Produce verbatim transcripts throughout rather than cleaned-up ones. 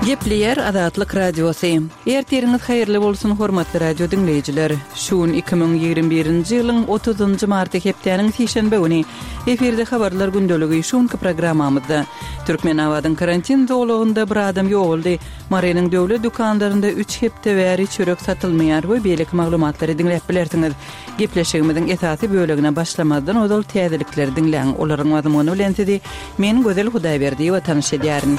Gepleyer Azatlyk Radiosu. Erteriňiz haýyrly bolsun hormatly radio dinleýijiler. Şuň iki ming ýigirme birinji ýylyň otuzynjy marty hepdeniň şeýşembe güni eferde habarlar gündeligi şuňky programmamyzda Türkmen awadyň karantin dowlugynda bir adam ýoğuldy. Marynyň döwlet dukanlarynda üç hepde bäri çörek satylmaýar we beýleki maglumatlary dinläp bilersiňiz. Gepleşigimiziň esasy bölegine başlamadan odal täzelikleri dinläň. Olaryň mazmuny bilen sizi men Gözel Hudaýberdi we tanış edýärin.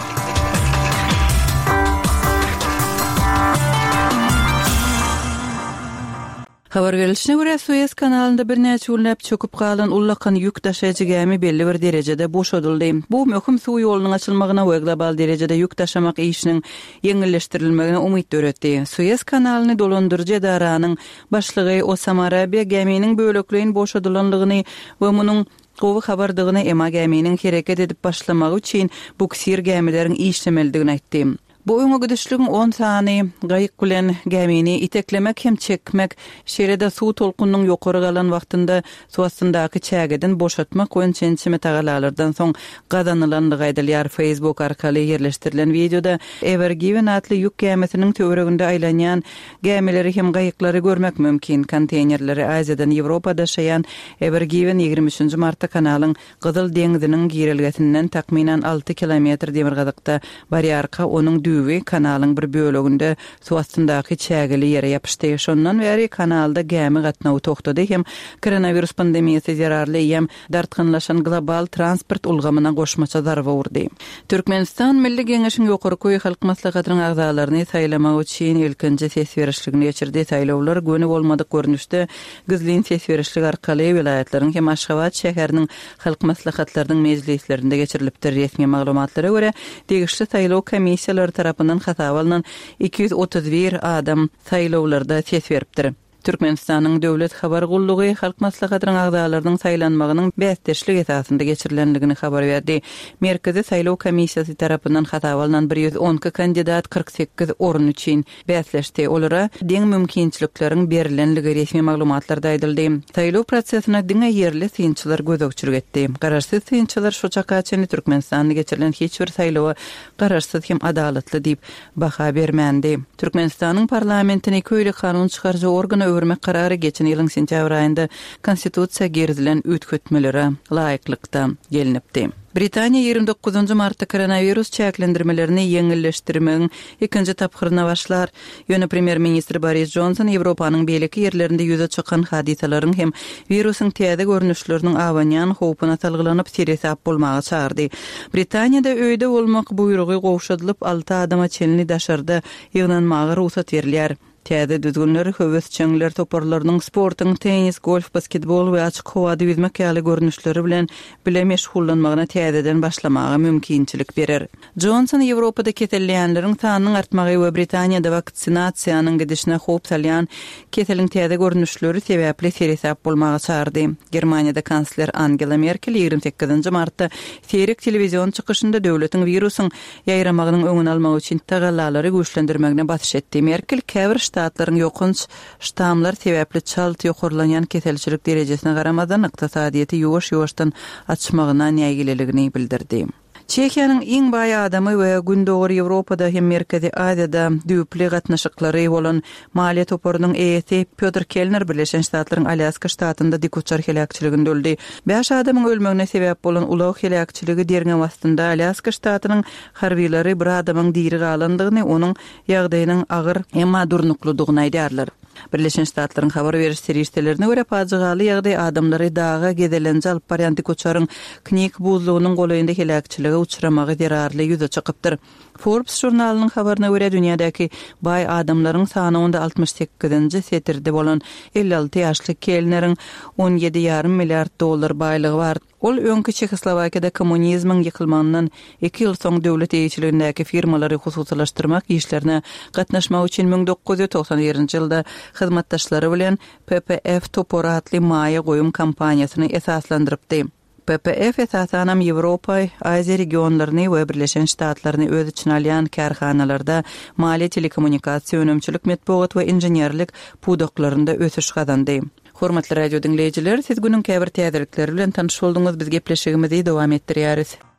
Habar verilişine göre Suez kanalında bir näçe ýyllap çöküp galan ullakan ýük taşaýjy gemi belli bir derejede boşadyldy. Bu möhüm suw ýolunyň açylmagyna we global derejede ýük taşamak işiniň ýeňilleşdirilmegine umyt döretdi. Suez kanalyny dolandyrjy edaranyň başlygy Osama Arabiya geminiň böleklerini boşadylanlygyny we munyň gowy habardygyny ema geminiň hereket edip başlamagy üçin buksir gemileriň işlemeldigini aýtdy. Bu öňe gidişligiň on sany gaýyk bilen gemini iteklemek hem çekmek, şerede suw tolkunynyň ýokary galan wagtynda suw astyndaky çägeden boşatmak we çençime tagalalardan soň gazanylandygy aýdylýar. Facebook arkaly ýerleşdirilen videoda Ever Given atly ýük gemisiniň töwereginde aýlanýan gemileri hem gaýyklary görmek mümkin. Konteynerleri Aziýadan Ýewropada şaýan Ever Given ýigirme üçinji martda kanalyň Gyzyl deňiziniň girilgesinden takminan alty kilometr demir gazykda barýarka onuň düwi kanalyň bir böleginde suw astyndaky çägeli ýere ýapyşdy. Şondan beri kanalda gemi gatnawy togtady hem koronavirus pandemiýasy zararly hem dartgynlaşan global transport ulgamyna goşmaça zarba urdy. Türkmenistan Milli Geňeşiň ýokary köý halk maslahatynyň agzalaryny saýlamak üçin ilkinji ses berişligini geçirdi. Saýlawlar göni bolmadyk görnüşde gizlin ses berişlik arkaly vilayatlanyň hem Aşgabat şäheriniň halk maslahatlarynyň mejlislerinde geçirilipdir. Resmi maglumatlara görä degişli saýlaw komissiýalary tarapyndan hasaba alynan iki yüz otuz bir adam saýlawlarda ses beripdir. Türkmenistanyň döwlet habar gullugy halk maslahatynyň agzalarynyň saýlanmagynyň bäsdeşlik esasynda geçirilenligini habar berdi. Merkezi saýlaw komissiýasy tarapyndan hasaba alynan bir yüz on iki kandidat kırk sekiz orun üçin bäsleşdi. Olara deň mümkinçilikleriň berilenligi resmi maglumatlarda aýdyldy. Saýlaw prosesine diňe ýerli synçylar gözükçülük etdi. Garaşsyz synçylar şu çakaçyny Türkmenistanda geçirilen hiç bir saýlawa garaşsyz hem adalatly diýip baha bermändi. Türkmenistanyň parlamentine köýli kanun çykarjy organy öwürmek karary geçen ýylyň sentýabr aýynda konstitusiýa gerizilen ütkötmelere laýyklykda gelinipdi. Britaniýa ýigirme dokuzunjy martda koronavirus çäklendirmelerini ýeňilleşdirmegiň ikinji taphyryna başlar. Ýöne premier ministri Boris Johnson Ýewropanyň beýleki ýerlerinde ýüze çykan hadisalaryň hem virusyň täze görnüşleriniň awanýan howpuna salgylanyp seresap bolmagy çağırdy. Britaniýada öýde bolmak buýrugy gowşadylyp alty adama çelini daşarda ýygnanmagy ruhsat berilýär. Täze düzgünler, höwes çeňler toparlarynyň sportyň, tenis, golf, basketbol we açyk howada ýüzmek ýaly görnüşleri bilen bile meşgullanmagyna täzeden başlamagy mümkinçilik berer. Johnson Ýewropada kesellenleriň sanynyň artmagy we Britaniýada vaksinasiýanyň gidişine howp salýan keseliň täze görnüşleri sebäpli seresap bolmagy çağırdy. Germaniýada kansler Angela Merkel ýigirme sekizinji martda seýrek telewizion çykyşynda döwletiň virusyň ýaýramagynyň öňüni almak üçin tagallalary güýçlendirmegine batyş etdi. Merkel käbir ştatlaryň ýokynç ştamlar sebäpli çalt ýokurlanýan keselçilik derejesine garamadan ykdysadyýety ýuwaş-ýuwaşdan açmagyna näýgileligini bildirdi. Çekiýanyň iň baý adamy we gündogry Ýewropada hem Merkezi Aziýada düýpli gatnaşyklary bolan maliýe toparynyň eýesi Piotr Kellner Birleşen Ştatlaryň Alyaska ştatynda dik uçar helakçyliginde öldü. beş adamyň ölmegine sebäp bolan ulaw helakçyligi derňe wagtynda Alyaska ştatynyň harbiýlary bir adamyň diri galandygyny, onuň ýagdaýynyň agyr emma durnukludygyny aýdýarlar. Birleşen Ştatlaryň habar beriş serişdelerine göre pajygaly ýagdaý adamlary daga gedelenji alyp barýan dik uçaryň knik buzlugynyň golaýynda helakçylyga uçuramagy derarly ýüze çykypdyr. Forbes jurnalynyň habaryna görä dünýädäki baý adamlaryň sany onda altmış sekizinji setirde bolan elli alty ýaşly Kellneriň on ýedi ýarym milliard dollar baýlygy bar. Ol öňkü Çekoslowakiýada kommunizmiň ýykylmagynyň iki ýyl soň döwlet eýçiligindäki firmalary hususylaşdyrmak işlerine gatnaşmak üçin ming dokuz ýüz toksan birinji ýylda hyzmatdaşlary bilen P P F topor atly maýa goýum kampaniýasyny esaslandyrypdy. P P F esasanam Ýewropa, Aziýa regionlaryny we Birleşen Ştatlaryny öz içine alýan karhanalarda maliýe telekommunikasiýa önümçilik metbuat we inženýerlik pudoklaryna ösüş gazandy. Hormatly radio dinleýijiler, siz günüň käbir täzelikleri bilen tanyş bolduňyz. Biz gepleşigimizi dowam etdirýäris.